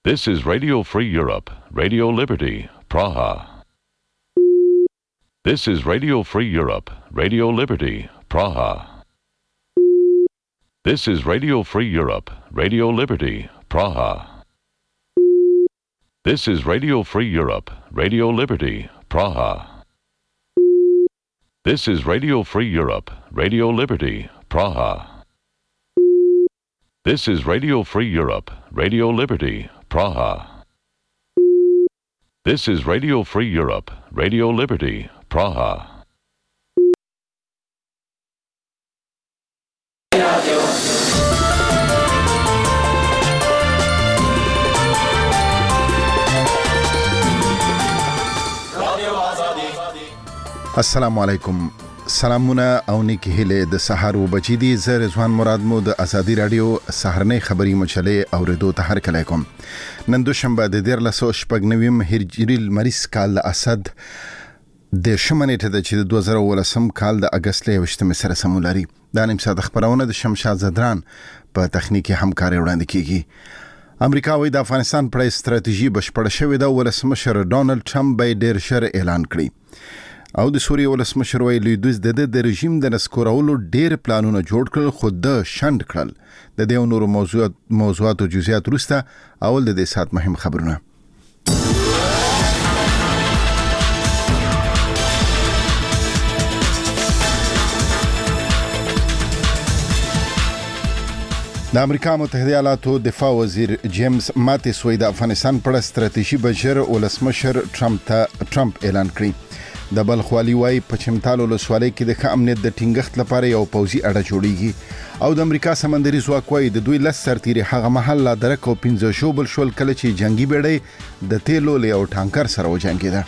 This is Radio Free Europe, Radio Liberty, Praha. This is Radio Free Europe, Radio Liberty, Praha. This is Radio Free Europe, Radio Liberty, Praha. This is Radio Free Europe, Radio Liberty, Praha. This is Radio Free Europe, Radio Liberty, Praha. This is Radio Free Europe, Radio Liberty, Praha. This is Radio Free Europe, Radio Liberty, Praha. السلام علیکم. سلامونه او نیکی هیله د سحر و بچی دی. زه رضوان مراد مو د ازادي رادیو سحرنې خبری مچلې اوریدو ته هر کله کوم. نن دوشنبه د 1499 هجری المریض کال د اسد د شمنېټه د چې 2018 کال د اگست له 28 سره سمولري. دا نیم ساده خبرونه د شمشاد زدران په تخنیکی همکاري وړاندې کیږي. امریکا وی د افغانستان پر استراتیژي بشپړ شوې ده. ولسمشر ډونالد ټرمپ به ډیر شر اعلان کړي او د سوریې ولسمشر ویلي دوی د رژیم د نسکورولو ډیر پلانونه جوړ کړل خو د شند کړل. د دې نورو موضوعات او جزئیات وروسته اول د دې سات مهم خبرونه. د امریکا متحده ایالاتو دفاع وزیر جیمز ماتیس وی د افغانستان پر استراتیژي بجر ولسمشر ټرمپ اعلان کړی. د بلخوالي وای په چمتالو لسوالۍ کې د امنیت د ټینګښت لپاره یو پوځي اډه جوړیږي او د امریکا سمندري ځواک وای د دوی لس سرتیري هغه محل لا درک او 15 شوبل شول کله چې جنگي بیړۍ د تیلو له او ټانکر سره وجنګیده.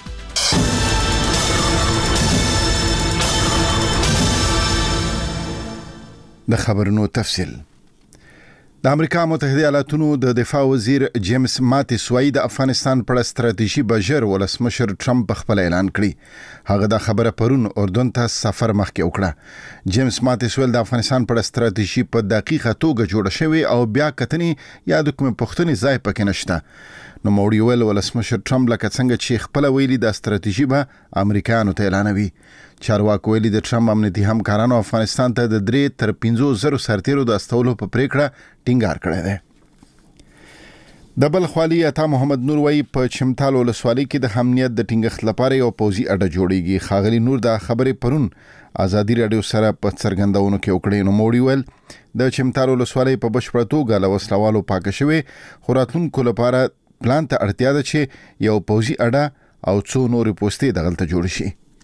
د خبرونو تفصیل. د امریکا متحده ایالاتونو د دفاع وزیر جیمز ماتیس وی د افغانستان پر استراتیژي بجر ولسمشر ټرمپ خپل اعلان کړی. هغه د خبره پرون اردن ته سفر مخکې وکړه. جیمز ماتیس ول د افغانستان پر استراتیژي په دقیقه توګه جوړه شوی او بیا کتنې یا د کوم پښتني ځای پکې نشته. نو موړي ول ولسمشر ټرمپ لکه څنګه چې خپل ویلي د استراتیژي به امریکایانو ته اعلانوي. چارواکو ویلي د ټرمپ امنیتي همکارانو افغانستان ته د 3 تر 5,000 سرتیرو د استولو په پریکړه ټینګار کړی دی. د بلخوالي عطا محمد نور وی په چمتالو ولسوالۍ کې د امنیت د ټینګښت لپاره یو پوځي اډه جوړیږي. خاغلی نور د خبرې پرون ازادي رادیو سره په څرګندونو کې وکړي. نو موړي ول د چمتالو ولسوالۍ په بشپړ توګه له وسلوالو پاکه شوی خو راتلونکو لپاره پلان ته اړتیا ده چې یو پوځي اډه او څو نورې پوستې دغلته جوړ شي.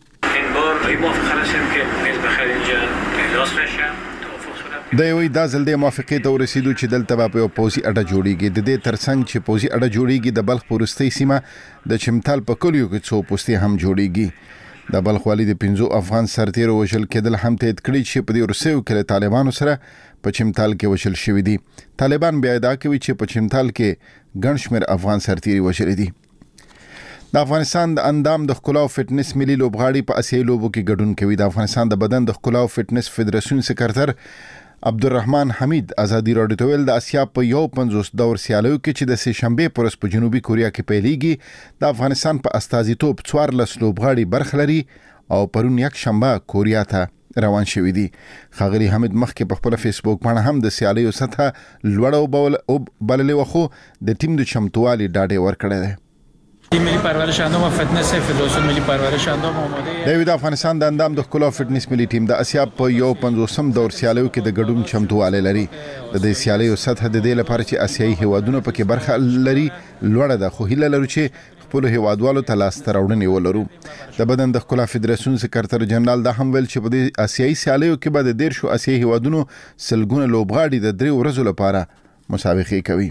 د یوې د ځل د موافقې ته ورسېدو چې دلته په یو پوځي اډه جوړیږي. د دې ترڅنګ چې پوځي اډه جوړیږي د بلخ پورستۍ سیمه د چمتال په کلیو کې څو پوستې هم جوړیږي. د بلخوالي د 15 افغان سرتیرو وشل کېدل هم تایید کړي چې په دې ورسېو کې طالبانو سره په چمتال کې وشل شوی دي. طالبان بیا ادعا کوي چې په چمتال کې ګڼ شمېر افغان سرتیري وشل دي. د افغانستان د اندام د ښکلا او فټنس ملي لوبغاړي په اسیایي لوبو کې ګډون کوي. د افغانستان د بدن د ښکلا او فټنس فدراسیون سکرټر عبدالرحمن حمید ازادي رادیو ته ویل د اسیا په 51 دور سیالیو کې چې د سه شنبه پر ورځ په جنوبي کوریا کې پیلېږي د افغانستان په استازیتوب 14 لوبغاړي برخه لري او پرون یک شنبه کوریا ته روان شوی دي. خاغلی حمید مخکې په خپل فیسبوک باندې هم د سیالیو سطح لوړ او بللې وخو د ټیم د چمتووالي ډاډه ورکړی دی. ملي پرورش اندام او فټنس فدراسیون ملي پرورش اندام آماده د افغانستان د اندام د ښکلا او فټنس ملي ټیم د اسیا په 51 دور سیالیو کې د ګډون چمتووالی لري. د دې سیالیو سطح د دې لپاره چې اسیایي هیوادونو پکې برخه لري لوړه ده خو هیله لرو چې خپل هیوادوالو ته لاسته راوړنې ولرو. د بدن د ښکلا فدراسیون سکرټر جنرال دا هم ویل چې په دې اسیایي سیالیو کې به د 10 اسیایي هیوادونو سلګونه لوبغاړي د 3 ورځو لپاره مسابقې کوي.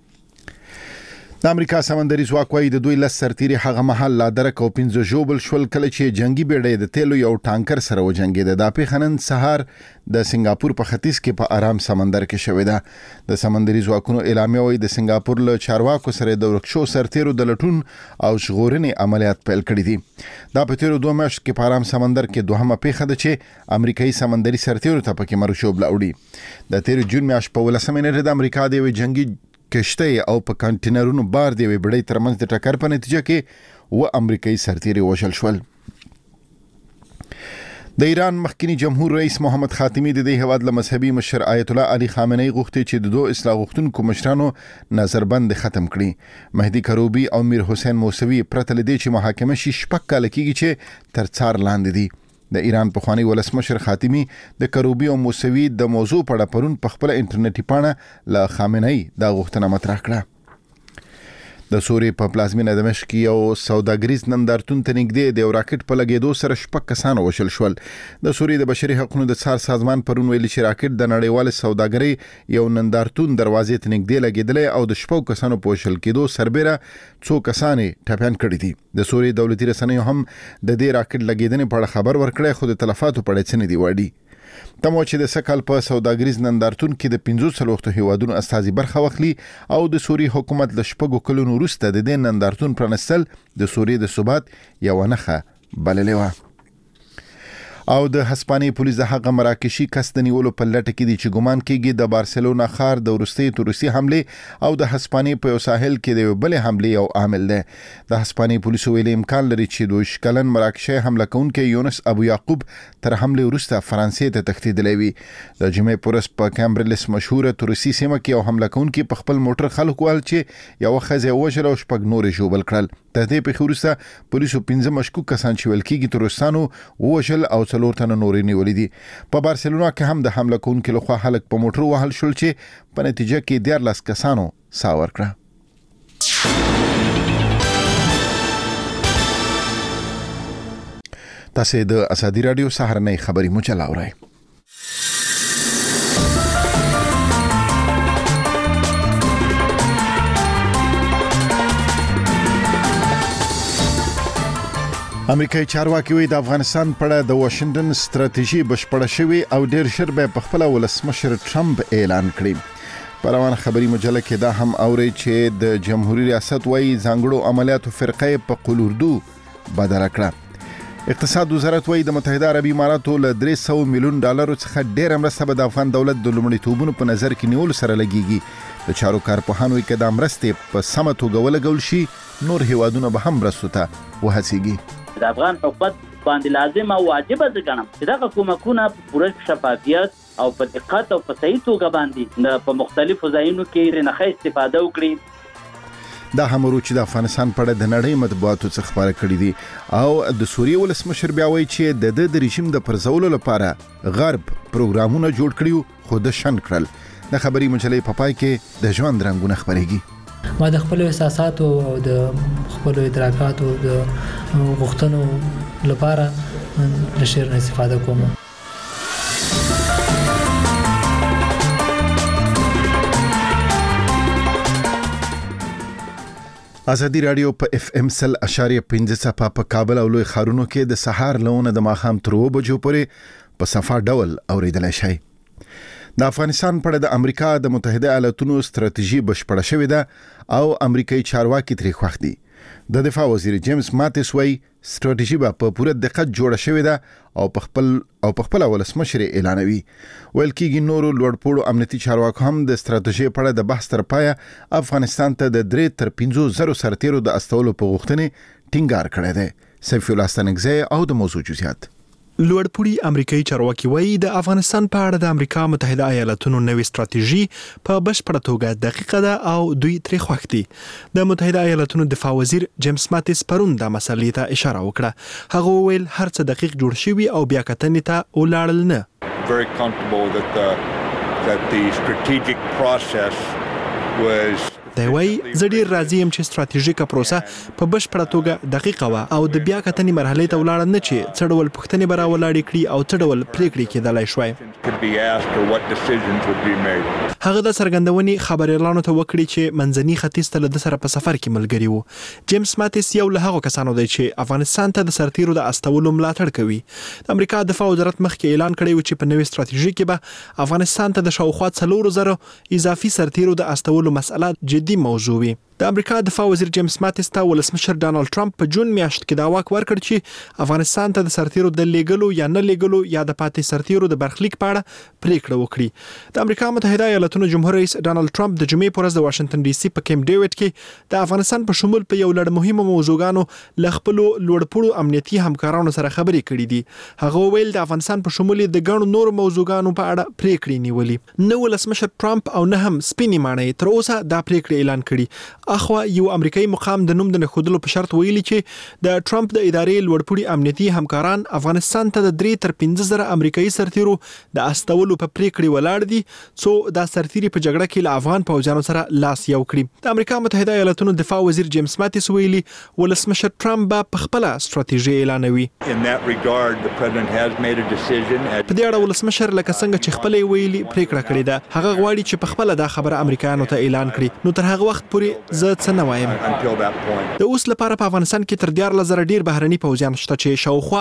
د امریکا سمندري ځواک وايي د دوی لس سرتیري هغه محل لا درک او 15 جوبل شول کله چې جنگي بیړۍ د تیلو یو ټانکر سره وجنګیده. د پیښنن سهار د سنگاپور په ختیځ کې په آرام سمندر کې شوې ده. د سمندري ځواکونو اعلامیه وايي د سنگاپور له چارواکو سره د ورکشو سرتیرو د لټون او ژغورنې عملیات پیل کړي دي. دا په تیرو 2 میاشتو کې په آرام سمندر کې دوهمه پیښه ده چې امریکایي سمندري سرتیرو ته پکې مرشوب لاوړي. د تیر جون میاشت په 18 نیټه د امریکا د جنگي کشته او په کانټینرونو بار دی وبړی ترمنځ د ټکر په نتیجه کې و امریکایي سرتیري وژل شول. د ایران مخکنی جمهور رئیس محمد خاتمی د دې هیواد له مذهبي مشر آیت الله علي خامنه‌ای غوښتي چې د دوه اصلاح غوښتونکو مشرانو نظربند ختم کړي. مهدي کروبي او میر حسین موسوي پرته لدې چې محاکمه شي شپږ کال کېږي چې تر څار لاندې دي. د ایران پخوانی ولسمشر خاتمی د کروبي او موسوي د موضوع په اړه پرون په خپل انټرنیټي پاڼه له خامنه‌ای دا غوښتنه مطرح کړه. د سوریې په پلازمینه دمشق یو سوداګریز نندارتون ته نږدې د یو راکټ په لګېدو سره شپږ کسان وژل شول. د سوریې د بشري حقوقو د څار سازمان پرون ویلي چې راکټ د نړیوال سوداګرۍ یو نندارتون دروازې ته نږدې لګېدلی او د شپږ کسانو په وژل کېدو سربېره څو کسان ټپیان کړي دي. د سوریې دولتي رسنیو هم د دې راکټ لګېدنې په اړه خبر ورکړی خو د تلفاتو په اړه څه نه دي وړي. تمو چې د سکهال په سوداګریز نندارتون کې د 15 هیوادونو استازي برخه واخلي او د سوریې حکومت له شپږو کلونو وروسته د دې نندارتون پرانستل د سوریې د ثبات یو نښه بللې وه. او د هسپانیې پولیس د هغه مراکشي کس د نیولو په لټه کې دي چې ګمان کېږي د بارسلونا ښار د وروستۍ روسي حمله او د هسپانیې په یو ساحل کې د بلې حمله یو عامل دی. د هسپانیې پولیسو ویلي امکان لري چې د 20 کلن مراکشي حمله کوونکی یونس ابو یعقوب تر حمله وروسته فرانسې ته تښتېدلی وي. د جمعې په ورځ په کامبرلس مشهوره روسي سیمه کې یو حمله کوونکی په خپل موټر خلک وهل چې یو ښځه وژل او شپږ نورې ژوبل کړل. د دې په وروسته پولیسو 15 مشکوک کسان چې ویل کېږي تروریستانو وژل او 4 تنه نورې نیولې دي. په بارسلونا کې هم د حمله کوونکو لخوا خلک په موټر وهل شول چې په نتیجه کې 14 کسانو ساه ورکړه. تاسو د ازادي رادیو سهارنۍ خبري مجله اورئ. امریکایي چارواکي وایي د افغانستان په اړه د واشنگټن ستراتیژي بشپړه شوې او ډېر ژر به په خپل ولسمشر ټرمپ اعلان کړي. په روانه خبري مجله کې دا هم اوري چې د جمهوریت ریاست وایي ځانګړو عملیاتو فرقه په قلوردو بدل کړه. اقتصاد وزارت وایي د متحده عربي اماراتو له $300 میلیون څخه ډېر مرسته به د افغان دولت د لومړیتوبونو په نظر کې نیول سره لګيږي. د چارو کارپوهانو کې د مرستې په سمه توګه ولګول شي نور هیوادونه به هم مرستو ته وهڅېږي. د افغان حکومت باندې لازم او واجب ځګنم چې دا حکومتونه په پوره شفافیت او په دقت او په صحیح توګه باندې په مختلفو ځایونو کې رنخه استفاده وکړي. دا هم ورو چې د افغانستان په اړه د نړۍ مطبوعاتو څخه خبره کړې دي او د سوریې ولسمشر بیا وایي چې د رژیم د پرځولو لپاره غرب پروګرامونه جوړ کړیو خو د شن کړل. د خبري مجلې په پای کې د ژوند رنگونه خبرېږي. ما د خپل احساساتو او د خپل ادراکاتو د غوښتنو لپاره د شعر نه استفاده کوم. ازادي رادیو په FM 100.5 په کابل او لوی ښارونو کې د سهار لونه د ماښام تر 2 بجو پورې په صفه ډول اوریدلای شئ. د افغانستان په اړه د امریکا د متحده ایالاتونو ستراتیژي بشپړه شوې ده او امریکایي چارواکي ترې خوښ دي. د دفاع وزیر جیمز ماتیس وایي ستراتیژي په پوره دقت جوړه شوې ده او په خپل ولسمشر اعلانوي. ویل کېږي نورو لوړپوړو امنیتي چارواکو هم د ستراتیژي په اړه د بحث تر پایه افغانستان ته د 3 تر 5,000 سرتیرو د استولو په غوښتنې ټینګار کړی دی. سیف الله ستنګزی او د موضوع جزئیات. لوړپوړي امریکایي چارواکي وایي د افغانستان په اړه د امریکا متحده ایالاتونو نوې ستراتیژي په بشپړه توګه دقیقه ده او دوی ترې خوښ دي. د متحده ایالاتونو دفاع وزیر جیمز ماتیس پرون د مسلې ته اشاره وکړه. هغه وویل هر څه دقیق جوړ شوی او بیا کتنې ته ولاړل نه. Very comfortable that the strategic process was دی وایي زه ډېر راضي یم چې ستراتیژیکه پروسه په بشپړه توګه دقیقه وه او د بیا کتنې مرحلې ته ولاړه نه چې څه ډول پوښتنې به راولاړې کړي او څه ډول پرېکړې کېدلی شوای. هغه د څرګندونې خبریالانو ته وکړي چې منځني ختیځ ته له ده سره په سفر کې ملګري وو. جیمز ماتیس یو له هغو کسانو دی چې افغانستان ته د سرتیرو د استولو ملاتړ کوي. د امریکا دفاع وزارت مخکې اعلان کړی و چې په نوې ستراتیژي کې به افغانستان ته د شاوخوا 4,000 اضافي سرتیرو د استولو مسأله جدي موضوع وي. د امریکا دفاع وزیر جیمز ماتیس ته ولسمشر ډانلډ ټرمپ په جون میاشت کې دا واک ورکړ چې افغانستان ته د سرتیرو د لیګلو یا نه لیګلو یا د پاتې سرتیرو د برخلیک په اړه پریکړه وکړي. د امریکا متحده ایالاتونو جمهور رئیس ډانلډ ټرمپ د جمعې پر ورځ د واشنگټن ډي سي په کیمپ ډیوډ کې د افغانستان په شمول په یو لړ مهمو موضوعګانو ل خپل لوړپوړو امنیتي همکارانو سره خبرې کړې دي. هغه ویل د افغانستان په شمول د ګڼو نورو موضوعګانو په اړه پریکړې نیولې. نو ولسمشر ټرمپ او نه هم سپینې ماڼۍ تر اوسه دا پریکړه اعلان کړي. اخوا یو امریکایي مقام د نوم د نښودلو په شرط ویلي چې د ټرمپ د ادارې لوړپوړي امنیتي همکاران افغانستان ته د 3 تر 15 زره امریکایي سرتیرو د استولو په پریکړې ولاړ دي څو دا سرتیري په جګړه کې له افغان پوځیانو سره لاس یو کړي. د امریکا متحده ایالاتونو دفاع وزیر جیمز ماتیس ویلي ولسمشر ټرمپ به په خپل ستراتیژي اعلانوي. In that regard, the president has made a decision. په دې اړه ولسمشر لکه څنګه چې خپل ویلي پریکړه کړې ده هغه غواړي چې په خپل دا خبره امریکایانو ته اعلان کړي. نو تر هغه وخت پورې زه څه نه وایم. د اوس لپاره په افغانستان کې تر 14,000 ډیر بهرني پوځیان شته چې شاوخوا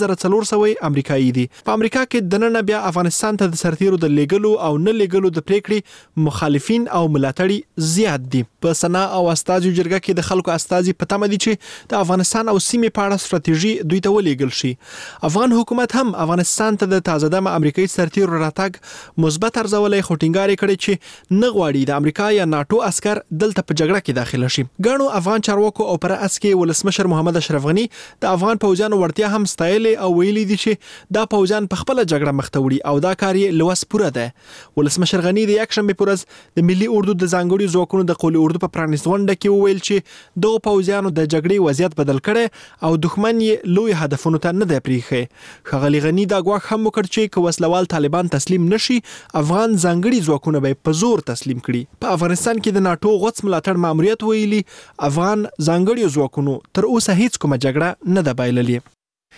8,400 امریکایي دي. په امریکا کې د نن بیا افغانستان ته د سرتیرو د لیګلو او نه لیګلو د پریکړې مخالفین او ملاتړي زیات دي. په سنا او استازي جرګه کې د خلکو استازي په تمه دي چې د افغانستان او سیمې په اړه ستراتیژي دوی ته ولېږل شي. افغان حکومت هم افغانستان ته د تازه دمه امریکایي سرتیرو راتګ مثبت ارزولې خټینګاري کړي چې نه غواړي د امریکا یا ناتو عسكر دلته په جګړه کې داخله شي. ګڼو افغان چارواکو او پر اسکي ولسمشر محمد اشرف غنی د افغان پوځیانو ورتیا هم ستایلې او ویلي دي چې دا پوځیان په خپل جګړه مخ ته وړي او دا کار یې لوس پوره ده. ولسمشر غنی د یکشنبه پر ورځ د ملي اردو د ځانګړي ځواکونو د قومي اردو په پرانیست غونډه کې وویل چې دغه پوځیانو د جګړې وضعیت بدل کړي او دښمن یې لوی هدفونو ته نه دی پریښی. ښاغلي غنی دا ګواښ هم وکړ چې که وسلوال طالبان تسلیم نشي افغان ځانګړي ځواکونه به په زور تسلیم کړي. په افغانستان کې د ناتو غوڅ ملاتړ ماموریت ویلي افغان ځانګړي ځواکونو تر اوسه هیڅ کومه جګړه نه ده بایللې.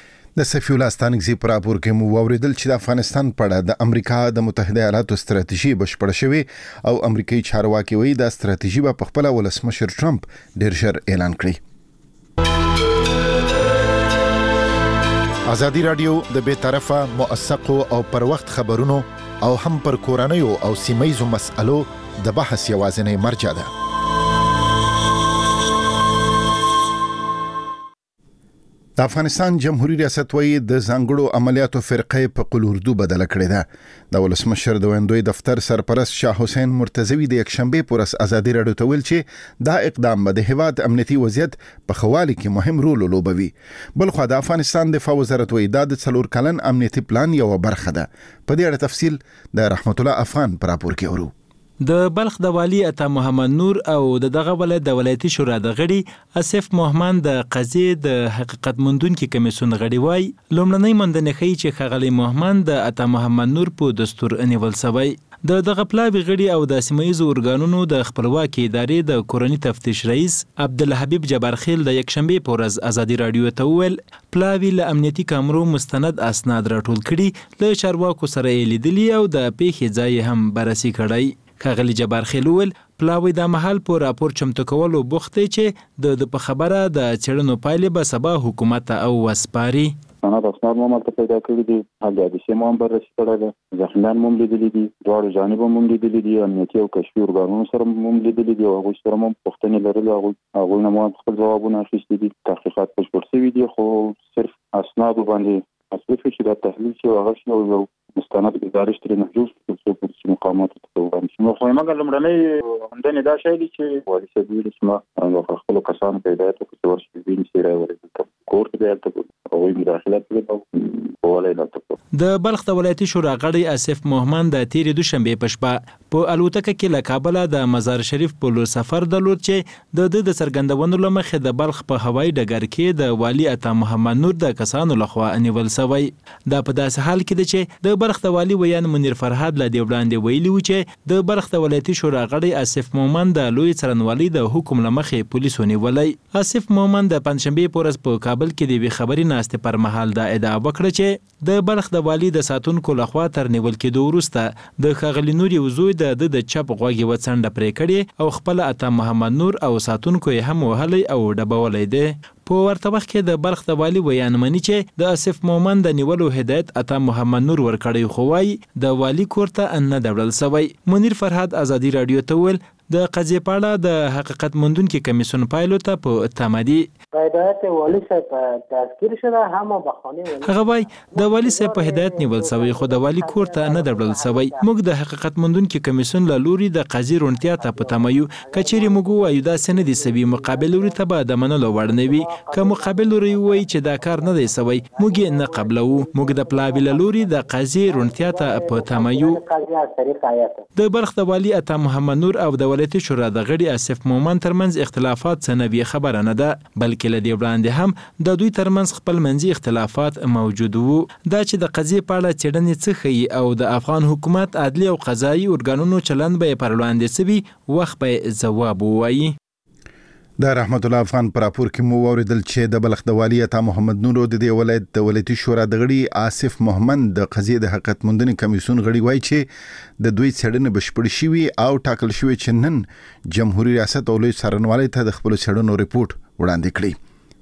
د سفی الله ستانګزي پر راپور کې مو اوریدل چې د افغانستان په اړه د امریکا د متحده ایالاتو ستراتیژي بشپړه شوې او امریکایي چارواکي وایي دا ستراتیژي په خپل ولسمشر ټرمپ ډیر ژر اعلان کړي. ازادي رادیو د بې طرفه موثقو او پر وخت خبرونو او هم پر کورنیو او سیمایي مسألو د بحث یوازینی مرجع ده. د افغانستان جمهوریت ریاست وایي د ځانګړو عملیاتو فرقې په قول اردو بدل کړې ده. د ولسمشر د ویندوی دفتر سرپرست شاه حسین مرتضوی د یکشنبه پر ورځ ازادي رادیو ته ویل چې دا اقدام به د هیواد امنیتي وضعیت په خوالي کې مهم رول لوبوي. بلخو د افغانستان دفاع وزارت وایي دا د 4 کلن امنیتي پلان یو برخه ده. په دې اړه تفصیل د رحمت الله افغان پر راپور کې اورو. د بلخ د والی عطا محمد نور او دغه ولایت د ولایتي شورا د غړي اسف محمد د قضیې د حقیقت موندونکو کمیسیون غړي وای لومړنۍ موندنه ښیي چې خغلی محمد د عطا محمد نور په دستور انیول سوی. د دغه پلاوی غړي او د سیمایي ارګانونو د خپلواکي ادارې د کورنی تفتیش رئیس عبدالحبیب جبارخیل د یکشنبه په ورځ ازادي رادیو ته ویل پلاوی له امنیتي کامرو مستند اسناد راټول کړي له چارواکو سره لیدلي او د پیښې ځای هم بررسي کړی. ښاغلي جبارخیل ویل پلاوی د محل په راپور چمتو کولو بوخت چې د په خبره د چړنو پایلې به سبا حکومت او وسپاري. انا د اسناد مو ملته پیدا کړی دي هغه د سیمو هم بررسي کړی دی ځخنان مو لیدلي دي دواړو جانبو مو لیدلي دي امنیتي او کشفي ارګانونو سره مو لیدلي دي او هغوی سره مو پوښتنې لرلې هغوی نه مو خپل ځوابونه اخیستي دي تحقیقات بشپړ شوي دي خو صرف اسناد باندې اصلي چې دا تحلیل شي هغه شی او مستند گزارش ترې محجوز کړل چې مقاماتو ته وړاندې شي. خو موږ لومړنۍ همدنې دا شی دی چې والي صاحب ویلي چې ما خپلو کسانو ته هدایت وکړ چې ورشي ویني چې راورسېږي کور ته دې هلته هغوی مداخله کړې او والي هلته. د بلخ د ولایتي شورا غړی اسف محمد د تېرې دوشنبې په شپه په الوتکه کې له کابله د مزار شریف په لور سفر درلود چې د څرګندونو له مخې د بلخ په هوایي ډګر کې د والي عطا محمد نور د کسانو لخوا انیول سوی. دا په داسې حال کې دی چې د بلخ د والي ویان منیر فرهاد له دې وړاندې ویلي و چې د بلخ د ولایتي شورا غړی اسف محمد د لوی څرنوالي د حکم له مخې پولیسو نیولی. اسف محمد د پنځشنبې په ورځ په کابل کې د یوې خبري ناستې پر مهال دا ادعا وکړه چې د بلخ د والي د ساتونکو لخوا تر نیول کېدو وروسته د ښاغلي نور یو زوی د چپ غوږ یوه څنډه پرې کړې او خپل عطا محمد نور او ساتونکو یې هم وهلی او ډبولی دی. په ورته وخت کې د بلخ د والي ویان مني چې د اسف محمد د نیولو هدایت عطا محمد نور ورکړی خو وایي د والي کور ته نه ده وړل سوی. منیر فرهاد ازادي رادیو ته ویل د قضیې په اړه د حقیقت موندونکي کمیسیون پایلو ته په تمه دي. هدایت والی صاحب تذکیر شده هم بخانه هغه وای د والی صاحب په هدایت نیول شوی خو د والی کور ته نه دربل شوی. موږ د حقیقت موندونکي کمیسیون له لوري د قضیې رونتیا ته په تمه یو. کچېرې موږ وایو دا سند دي سوي مقابل لوري ته به د منلو وړ نه وي. که مقابل لوري وایي چې دا کار نه دی سوی موږ یې نه قبلو. موږ د پلاوي له لوري د قضیې رونتیا ته په تمه یو. د بلخ د والی عطا محمد نور او د ولایتي شورا د غړي آصف مومن ترمنځ اختلافات څه نوي خبره نه ده، بلکې له دې وړاندې هم د دوی ترمنځ خپل منځي اختلافات موجود وو. دا چې د قضیې په اړه څېړنې څه ښیي او د افغان حکومت عدلي او قضایي ارګانونو چلند به یې پر وړاندې سوي وخت به ځواب ووایي. د رحمت الله افغان پر راپور کې مو اوریدل چې د بلخ د والی عطا محمد نور د دې ولایت د ولایتي شورا د غړي آصف محمد د قضیې د حقیقت موندنې کمیسیون غړي وایي چې د دوی څېړنې بشپړ شوي او ټاکل شوی چې نن جمهوریت ریاست او لوی څارنوالۍ ته د خپل څېړنو ریپورت وړاندې کړي.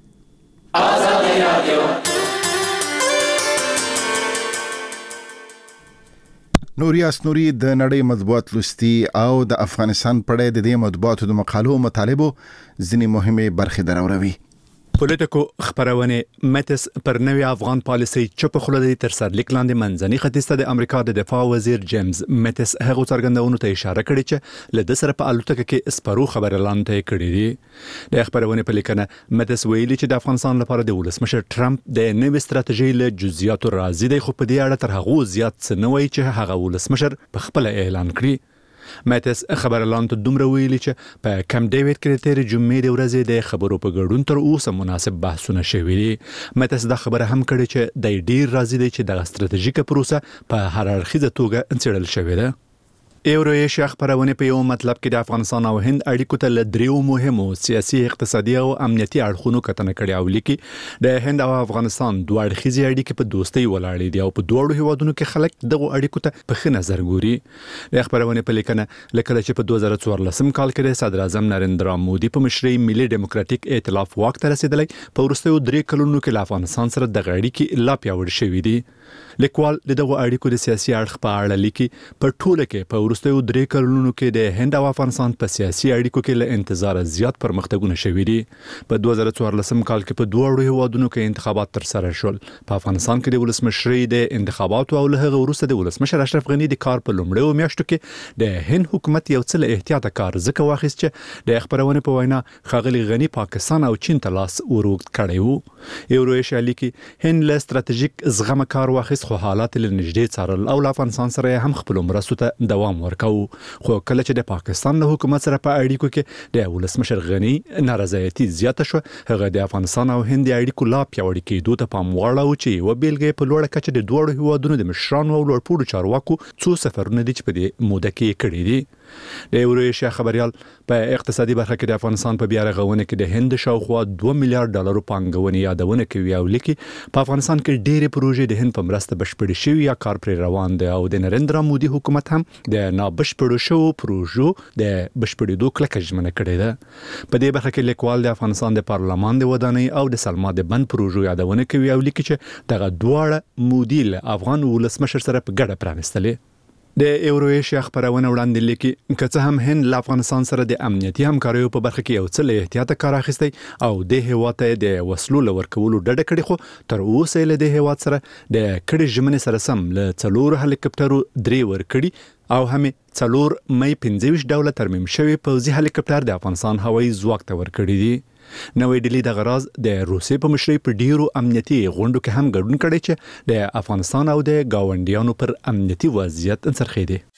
نوریاس نوري د نړۍ مطبوعات لوستي او د افغانستان په اړه د دې مطبوعاتو د مقالو مطالبو ځینې مهمه برخې دراوروي. پولیټیکو خبرونه متس پر نوې افغان پالیسي چپ خلدي تر سرلیک لاندې منځني ختیځ ته د امریکا د دفاع وزیر جیمز متس هغه څرګندونو ته اشاره کړې چې له د سره په الوتکه کې اسپرو خبر اعلان ته کړی دی. د خبرونه په لیکنه متس ویلي چې د افغانستان لپاره د ولسمشر ټرمپ د نوې ستراتیژي له جزئیاتو راضي دی، خو په دې اړه تر هغه زیات څه نه وایي چې هغه ولسمشر په خپل اعلان کړی. متس خبر اعلان ته دومره ویلي چې په کم ډیوډ کې تیر جمعې د ورځې د خبرو په ګډون تر اوسه مناسب بحثونه شوي دي. متس دا خبره هم کړې چې د ډیر راضي دی چې د ستراتیژیکه پروسه په هر اړخیزه توګه څېړل شوې ده. ایورویشیا خبرونه په یو مطلب کې د افغانستان او هند اړیکو ته ل دریو مهمو سیاسي، اقتصادي او امنیتي اړخونو کتنه کړې او لیکي د هند او افغانستان دوه اړخیزې اړیکې په دوستۍ ولاړې دي او په دوه هیوادونو کې خلک دغه اړیکو ته په ښه نظر ګوري. د خبرونه په لیکنه لکه چې په 2014 کال کې صدر اعظم نریندرا مودي په مشرۍ ملي ډیموکراټیک ائتلاف واک ته رسیدلی، په وروستیو 3 کلونو کې له افغانستان سره د اړیکې لا پیاوړې شوې دي. لیکوال دغه اړیکو د سیاسي اړخ په اړه لیکي په ټوله کې په وروستیو 3 کلونو کې د هند او افغانستان په سیاسي اړیکو کې له انتظار زیات پرمختګونه شوي دي. په 2014 کال کې په دوه هیوادونو کې انتخابات تر سره شول. په افغانستان کې د ولسمشرۍ د انتخاباتو او له هغه وروسته د ولسمشر اشرف غنی د کار په لومړیو میاشتو کې د هند حکومت یو څه له احتیاط کار ځکه واخیست چې د خبرونه په وینا ښاغلي غنی پاکستان او چین ته لاس وروغت کړی وو. ایورویشیا لیکي هند له ستراتیژیک زغم کار واخیست، خو حالات له نږدې څارل او افغانستان سره هم خپل مرستو ته دوام ورکاو. خو کله چې د پاکستان له حکومت سره په اړیکو کې د ولسمشر غنی نارضایتي زیاته شو، هغه د افغانستان او هند اړیکو لا پیاوړې کېدو ته پام واړاو چې یو بیلګه په لوړه کچه د دوه هیوادونو د مشرانو او لوړپوړو چارواکو څو سفرونه دي چې په دې موده کې کړي دي. د ایورویشیا خبريال په اقتصادي برخه کې د افغانستان په بیا رغونه کې د هند شاوخوا 2 میلیارډ ډالر پانګونې یادونه کوي او لیکي په افغانستان کې ډېرې پروژې د هند په مرسته بشپړې شوي یا کار پر روان دي او د نریندرا مودي حکومت هم د نابشپړو شوو پروژو د بشپړېدو کلکه ژمنه کړې ده. په دې برخه کې لیکوال د افغانستان د پارلمان د ودانۍ او د سلما د بند پروژو یادونه کوي او لیکي چې دغه دواړه مودي له افغان ولسمشر سره په ګډه پرانستلې. د ایورویشیا خبرونه وړاندې لیکي که څه هم هند له افغانستان سره د امنیتي همکاریو په برخه کې یو څه له احتیاط کار اخیستی او د هیواد ته د وسلو لورکولو ډډه کړې، خو تر اوسه له د هیواد سره د کډې ژمنې سره سم له 4 هلیکاپټرو 3 ورکړي او هم 4 مې 25 ډوله ترمیم شوی پوځي هلیکاپټر د افغانستان هوایي ځواک ته ورکړي دي. نوې ډیلی د غراز د روسیې په مشرۍ په ډیرو امنیتي غونډو کې هم ګډون کړي چې د افغانستان او د گاونډیانو پر امنیتي وضعیت انڅرخې دي.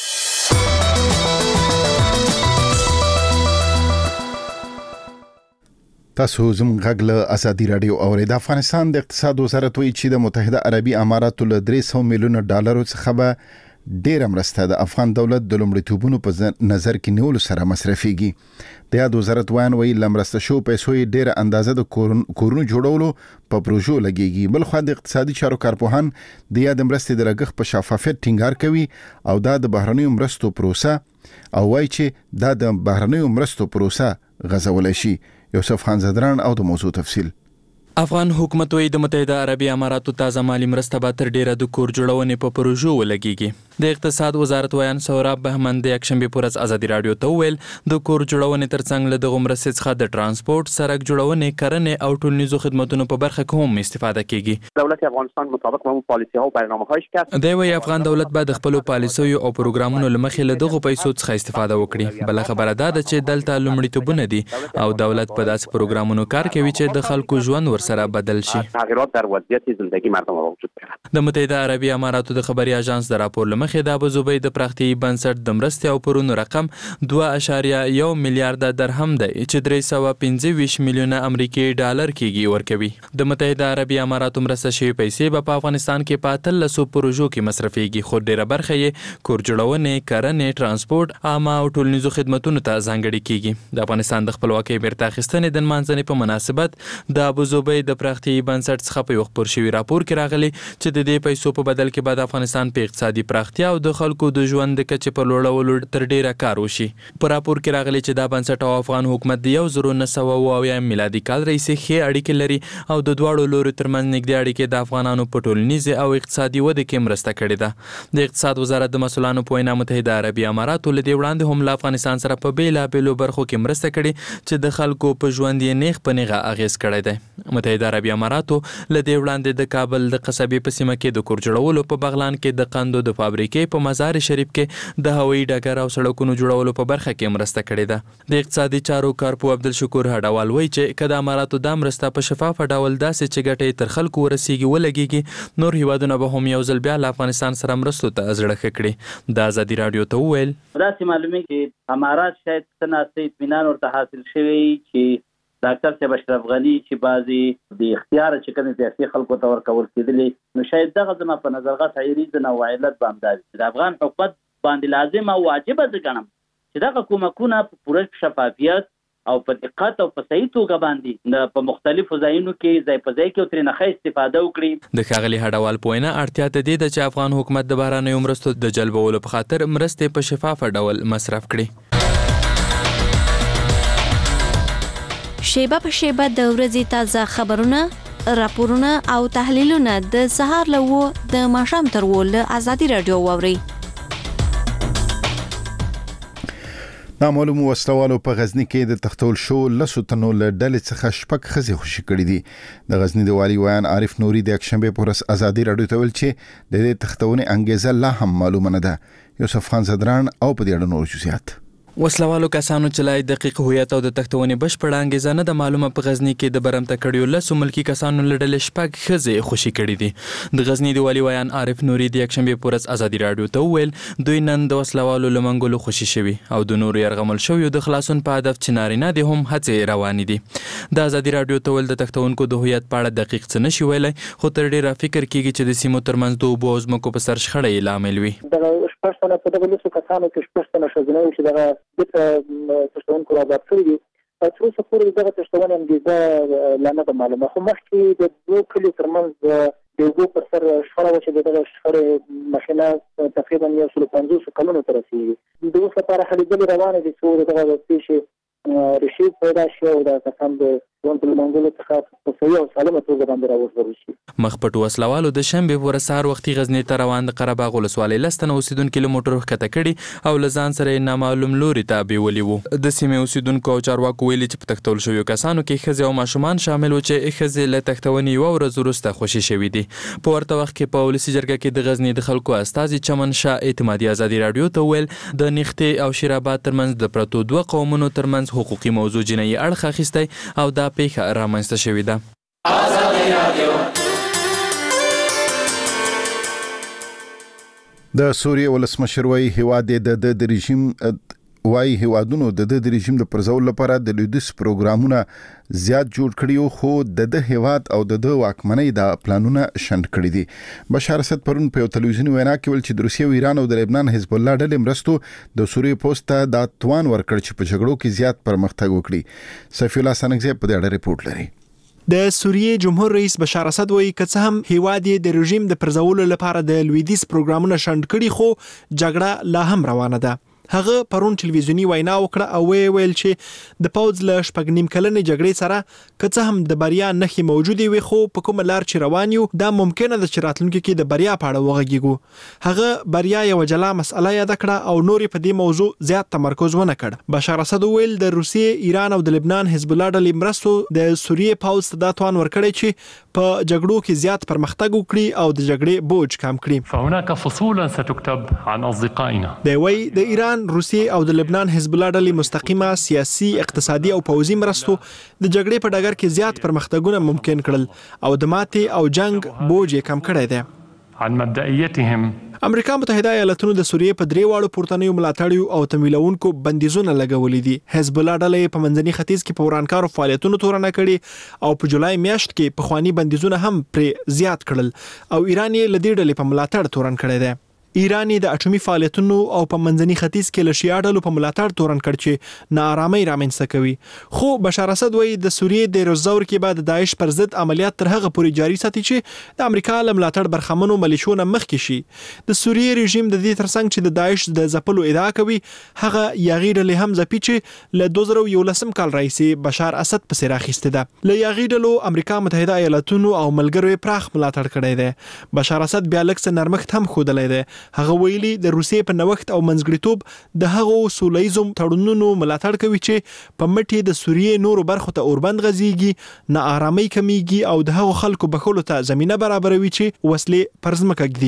تاسو زموږ غږ له ازادي رادیو اورئ. د افغانستان د اقتصاد وزارت وایي چې د متحده عربي اماراتو له 300 میلیونه ډالرو څخه به ډېر مرسته د افغان دولت د لومړیتوبونو په نظر کې نیولو سره مصرفيږي. د یاد وزارت وایي لمرسته شو پیسو یې ډېر اندازه د کورونو جوړولو په پروژو لګيږي. بل خو د اقتصادي چارو کارپوهان د یاد مرستې د لګښت په شفافیت ټینګار کوي او دا د بهرنیو مرستو پروسه او وایي چې دا د بهرنیو مرستو پروسه غزولای شي. یوسف خان زدران او د موضوع تفصیل. افغان حکومت وایي د متحده عربي اماراتو تازه مالی مرسته به تر ډیره د کور جوړونې په پروژو ولګيږي. د اقتصاد وزارت ویان سوراب بهمن د یکشنبه پر ورځ ازادي رادیو ته ویل د کور جوړونې ترڅنګ له دغه مرستې څخه د ترانسپورت، سړک جوړونې، کرنې او ټولنیزو خدماتو په برخه کې هم استفاده کیږي. دولت افغانستان مطابق با پالیسی ها و برنامه‌هاش کرد. د وی افغان دولت بعد خپل پالیسیو او پروګرامونو لمخې له دغه پیسو څخه استفاده وکړي. بل خبره ده چې دلته لومړیتوبونه دي او دولت په داسې پروګرامونو کار کوي چې د خلکو ژوند ورسره بدل شي. تغییرات در وضعیت زندگی مردم وجود دارد. د متحده عربی اماراتو د خبري اژانس د راپور لمخې د ابوظبي د پراختیایي بنسټ د مرستې او پورونو رقم 2.1 میلیارډ درهم دی چې 325 میلیونه امریکایي ډالر کېږي ورکوي. د متحده عربی اماراتو مرسته شوی پیسې په افغانستان کې په 1300 پروژو کې مصرفيږي، خو ډیره برخه یې کور جوړونې، کرنې، ترانسپورت، عامه او ټولنیزو خدماتو ته ځانګړي کیږي. د افغانستان د خپلواکۍ بیرته اخیستنې د منځنۍ په مناسبت د ابوظبي د پراختیایي بنسټ څخه په یو خبر شوی راپور کې راغلی چې د دې پیسو په بدل کې بعد افغانستان په اقتصادي پراختیا او د خلکو د ژوند د کچې په لوړولو تر ډیره کار وشي. په راپور کې راغلی چې دا بنسټ او افغان حکومت د 1990 میلادي کال راهیسې ښې اړیکې لري او د دواړو لورو ترمنځ نږدې اړیکې د افغانانو په ټولنیزه او اقتصادي وده کې مرسته کړې ده. د اقتصاد وزارت د مسؤلانو په وینا متحده عربي اماراتو له دې وړاندې هم له افغانستان سره په بیلابیلو برخو کې مرسته کړې چې د خلکو په ژوند یې نیغ په نیغه اغیز کړی دی. متحده عربي اماراتو له دې وړاندې د کابل د قصبې په سیمه کې د کور جوړولو، په بغلان کې د قندو د فابریکې، په مزار شریف کې د هوایي ډګر او سړکونو جوړولو په برخه کې مرسته کړې ده. د اقتصادي چارو کارپو عبدالشکور هډوال وایي چې کله اماراتو د مرسته په شفاف ډول داسې چې ګټې تر خلکو ورسیږي ولګيږي، نور هیوادونه به هم یو ځل بیا له افغانستان سره مرستو ته زړه ښه کړي. د ازادي رادیو ته وویل داسې معلومه چې امارات شاید څنګه اطمینان ورته حاصل شوی چې ډاکټر صاحب اشرف غنی چې بعضی د اختیار چې کوم پیسې خلکو ته ورکول کېدلې، نو شاید دغه زما په نظر غا تعریض نه وعلت باندې د افغان حکومت باندې لازم او واجب ځګنم چې دغه کومکونه په پوره شفافیت او په دقت او په صحیح توګه باندې په مختلفو ځایونو کې ځای په ځای کې ترې نه استفاده وکړي. د ښاغلي هډوال په وینا اړتیا ته دی چې افغان حکومت د بهرنیو مرستو د جلبولو په خاطر مرستې په شفاف ډول مصرف کړي. شیبه په شیبه د ورځې تازه خبرونه، راپورونه او تحلیلونه د سهار له د ماښام تر له ازادي رادیو واوري. نامعلوم وسلوالو په غزنی کې د تختول شو لسو تنو له ډلې څخه شپږ ښځې خوشي کړې دي. د غزنی د والي ویان عارف نوري د یکشنبه پر ورځ ازادي رادیو ته ویل چې د دې تختونې انګیزه لا هم معلومه نه ده. یوسف خان زدران او په دې اړه نور جزئیات. وسلوالو کسانو چې لای دقیق هویت او د تختونې بشپړه انګیزه نه د معلومه په غزنی کې د برمته کړیو لسو ملکی کسانو لړل شپږ ښځې خوشي کړې دي. د غزنی د والي ویان عارف نوري د یکشنبه پر ورځ ازادي رادیو ته ویل دوی نن د وسلوالو لمنګلو خوشي شوي او د نورو يرغمل شوی د خلاصون په هدف چې نارینه دي هم هڅې روانې دي. د ازادي رادیو ته ول د تختونکو د هویت په اړه دقیق څه نشي ویلای، خو تر ډیره فکر کیږي چې د سیمو ترمنځ د اوبو او ځمکو په سر شخړې لامل وي. شپږ په دغه لسو کسانو کې شپږ تنه ښځینه چې دغه تشتونکو رابط کړي دي. څو څه پورې دغه تشتونه انګیزه لا نه معلومه، خو مخکې د دوه کلي ترمنځ د اوبو پر سر شخړه وه چې دغه شخړې مخینه تقریبا 150 کلونو ته رسېږي. د اوس لپاره هلې ځلې روانې دي څو دغه پیښې رشید پیدا شي او د کسان د ژوند په منګولو څخه په صحیح او سالمه توګه باندې راوړل شي. مخپټ وسلوالو د شنبه پر سهار وختي غزنی ته روان د قره باغ ولسوالۍ لستنه اوسیدونکو کیلومتر ښکته کړي او لزان سره نامعلوم لوري ته بیولي وو. د سیمې اوسیدونکو او چارواکو ویلي چې په تختول شویو کسانو کې ښځې او ماشومان شامل وو چې ښځې له تختونې یوه ورځ وروسته خوشي شوي دي. په ورته وخت کې په ولسي جرګه کې د غزنی د خلکو استازي چمن شاه اعتمادي ازادي رادیو ته ویل د نښتې او شیراباد ترمنځ د پرتو دوه قومونو ترمنځ حقوقي موضوع جنایي اړخ اخیستی او دا پیښه رامنځته شوې ده. د سوریې ولسمشر وايي هیواد د رژیم وايي هیوادونو د رژیم د پرځول لپاره د لویدیس پروګرامونه زیات جوړ کړیو، خو د هیواد او د واکمنۍ د پلانونه شنډ کړی دي. بشار اسد پرون په تلویزیوني وینا کې ویل چې د روسیې او ایران او د لبنان حزب الله ډلې مرستو د سوریې پوسټ ته د توان ورکړ چې په جګړو کې زیات پرمختګ وکړي. سیف الله سنگزی په دې اړه ریپورت لري. د سوریې جمهور رئیس بشار اسد وایي که څه هم هیواد د رژیم د پرځولو لپاره د لویدیس پروګرامونه شنډ کړي، خو جګړه لا هم روانه ده. هغه پرون ټلویزیونی وینا وکړه او ویل چې د پوز له شپږ کلنې جګړې سره که هم د بریا نښې موجودې وي خو په کوم لار چې روان یو دا ممکنه ده چې راتلونکي کې د بریا په اړه وغږیږو. هغه بریا یو جلا مسله یاد کړه او نور په دې موضوع زیات تمرکز ونه کړ. بشار اسد ویل د روسیې، ایران او د لبنان حزب الله ډلې مرستو د سوریې پوز ته دا توان ورکړی چې په جګړو کې زیات پرمختګ وکړي او د جګړې بوج کم کړي. فهناك فصولا ستكتب عن اصدقائنا. د وی د ایران، روسیې او د لبنان حزب الله ډلې مستقیمه سیاسي، اقتصادي او پوځي مرستو د جګړې په ډګر کې زیات پرمختګونه ممکن کړل او د ماتې او جنگ بوج یې کم کړی دی. عن مبدئيتهم امریکا متحده ایالاتونو د سوریې په درې واړو پورتنیو ملاتړیو او تمویلونکو بندیزونه لګولې دي. حزب الله ډلې په منځني ختیځ کې په ورانکارو فعالیتونو تورنه کړي او په جولای میاشت کې په خواني بندیزونه هم پر زیات کړل او ایران یې لدې ډلې په ملاتړ تورن کړی دی. ایران د اټومي فعالیتونو او په منځني ختیځ کې له شیعه ډلو په ملاتړ تورن کړ چې ناارامۍ رامنځته کوي. خو بشار اسد وایي د سوریې د رزور کې بعد داعش پر ضد عملیات تر هغه پورې جاري ساتي چې د امریکا له ملاتړ برخمنو ملیشونه مخکې شي. د سوریې رژیم د دې ترڅنګ چې د داعش د ځپلو ادعا کوي هغه یاغي ډلې هم ځپي چې له 2011 کال راهیسې بشار اسد پسې راخیسته ده. له یاغي ډلو امریکا متحده ایالاتونو او ملګرو پراخ ملاتړ کړی دی. بشار اسد بیا لکه نرمښت هم ښودلی دی. هغه ویلي د روسیې په نوښت او منځګړیتوب د هغو سولهییزو تړونونو ملاتړ کوي چې په مټې د سوریې نورو برخو ته اوربند غځېږي، ناارامۍ کمیږي او د هغو خلکو بخښلو ته زمینه برابروي چې وسلې پر ځمکه ږدي.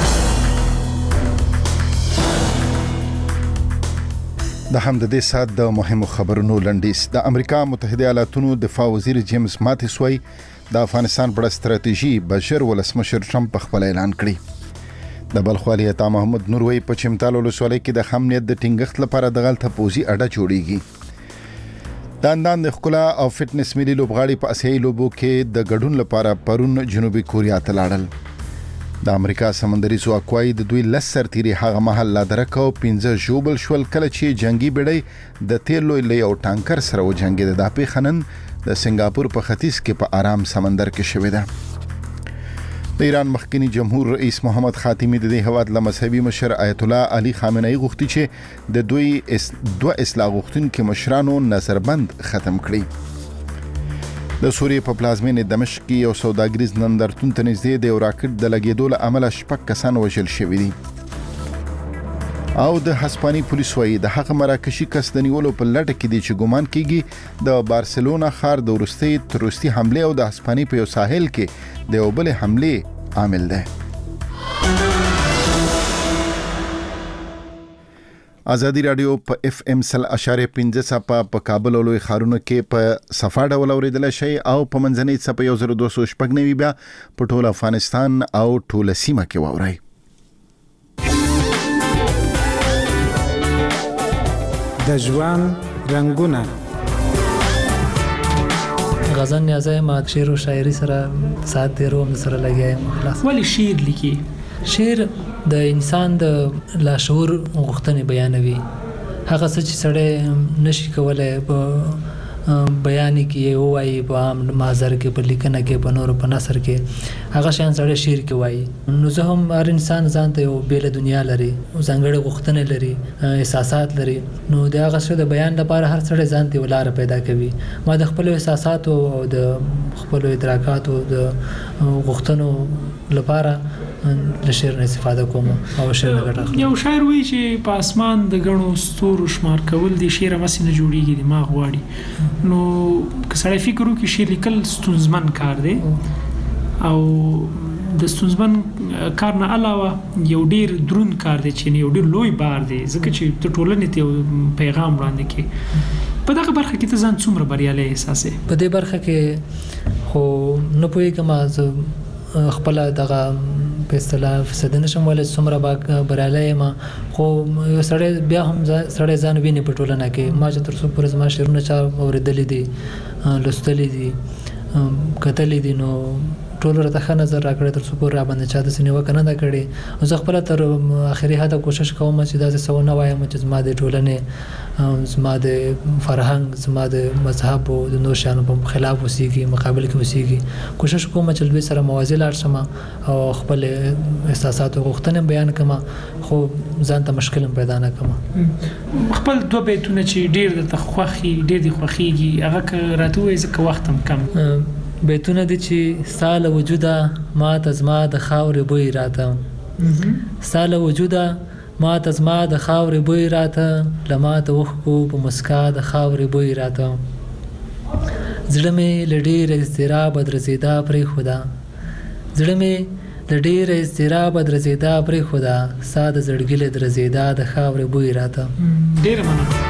د هم د دې سات د مهمو خبرونو لنډیز. د امریکا متحده ایالاتونو دفاع وزیر جیمز ماتیس وایي د افغانستان په ستراتیژي بشر ولسمشر ټرمپ په خپل اعلان کړی. د بلخ والي عطا محمد نور وایي په چمتال ولسوالۍ کې د امنیت د ټینګښت لپاره د غلطه پوزي اډه جوړیږي. د اندان د ښکلا او فټنس ملي لوبغاړي په اسیایي لوبو کې د ګډون لپاره پرون جنوبي کوریا ته لاړل. د امریکا سمندري ځواک وایي د دوی 10 سرتیري هغه مهال لا درک او 15 ژوبل شول کله چې جنگي بیړۍ د تیلو له یو ټانکر سره وجنګېده. د پیښنن د سنگاپور په ختیځ کې په آرام سمندر کې شوې ده. د ایران مخکنی جمهور رئیس محمد خاتمی د دې هواد له مذهبي مشر آیت الله علي خامنه‌ای غوښتي چې د دوی دوه اصلاح غوښتونکو مشرانو نظربند ختم کړي. د سوریې په پلازمینې دمشق کې یو سوداګریز نندارتون ته نږدې د یو راکټ د لګېدو له امله 6 کسان وژل شوي دي. او د هسپاني پولیس وایي د هغه مراکشي کس د نیولو په لټه کې دي چې ګومان کیږي د بارسلونا ښار د وروستي تروریستي حمله او د هسپاني په یو ساحل کې د یو بل حمله عامل ده. آزادی رادیو په FM 100.5 په کابل او لوی ښارونو کې په صفا ډول اوریدل شي او په منځنۍ څپه 1290 بیا په ټول افغانستان او ټول سیمه کې واوري. د ژوند رنگونه غزل نیازه ما شعر و شاعری سره ساعت تیرو هم سره لګیایم. خلاص ولی شعر لیکي؟ شعر د انسان د لاشعور غوښتنې بیانوي. هغه څه چې سړی نشي کولای په بیان کې وایي په عام محضر کې په لیکنه کې په نور په نثر کې هغه شان سړی شعر کې وایي. نو زه هم هر انسان ځان ته یو بیل دنیا لري، ځانګړې غوښتنې لري، احساسات لري. نو د هغه څه د بیان لپاره هر سړی ځان ته ولاره پیدا کوي. ما د خپل احساساتو او د خپل ادراکاتو د غوښتنو لپاره د شعر نه استفاده کوم او شعر نه ګټه. یو شاعر وایي چې په اسمان د غنو ستورو شمار کول د شعر مسینه جوړیږي، دماغ غواړي. نو که سړی فکر وکړي شعر لیکل ستونزمن کار دی او د ستونزمن کار نه علاوه یو ډیر درون کار دی چې یو ډیر لوی بار دی، ځکه چې ته ټولنې ته پیغام وړاندې کوي. په دغه برخه کې ته ځان څومره بریالی احساسې؟ په دې برخه کې خو نه پوهېږم، زه خپل دغه په اصطلاح فساد نشم ویلی څومره بریالی یم، خو یو سړی بیا هم سړی ځان ویني په ټولنه کې. ما چې تر څو پورې زما شعرونه چا اورېدلي دي، لوستلي دي، کتلي دي، نو ټول راته ښه نظر راکړی تر څو پورې را باندې چا داسې نیوکه نه ده کړې. زه خپله تر آخري حده کوشش کوم چې داسې څه ونه وایم چې زما د ټولنې زما د فرهنګ زما د مذهب او د نور شیانو په خلاف اوسېږي مقابل کې اوسېږي. کوشش کوم چې دوی سره موازي لاړ شم او خپل احساسات او غوښتنې بیان کړم خو ځان ته مشکل پیدا نه کړم. خپل دوه بیتونه چې ډېر د خوښي ډېر د خوښيږي هغه راته وایي ځکه وخت هم کم. بیتونه دي چې ساله وجوده ما ته زما د خاورې بوی راته ساله وجوده ما ته زما د خاورې بوی راته لما ته وښکو په مسکا د خاورې بوی راته زړه مې له ډېره اضطرابه درزېدا پرېښوده زړه مې له ډېره اضطرابه درزېدا پرېښوده ستا د زړګي له درزېدا د خاورې بوی راته. ډېره مننه.